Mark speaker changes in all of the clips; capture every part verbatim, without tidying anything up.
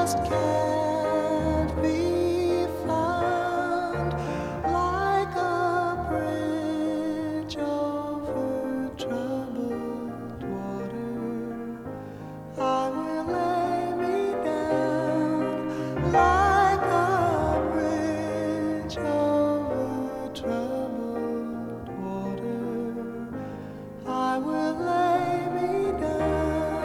Speaker 1: just can't be found, like a bridge over troubled water. I will lay me down, like a bridge over troubled water. I will lay me down.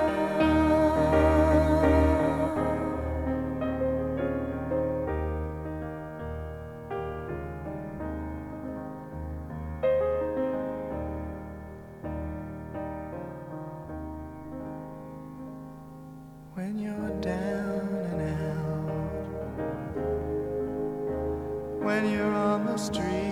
Speaker 1: When you're down and out, when you're on the street,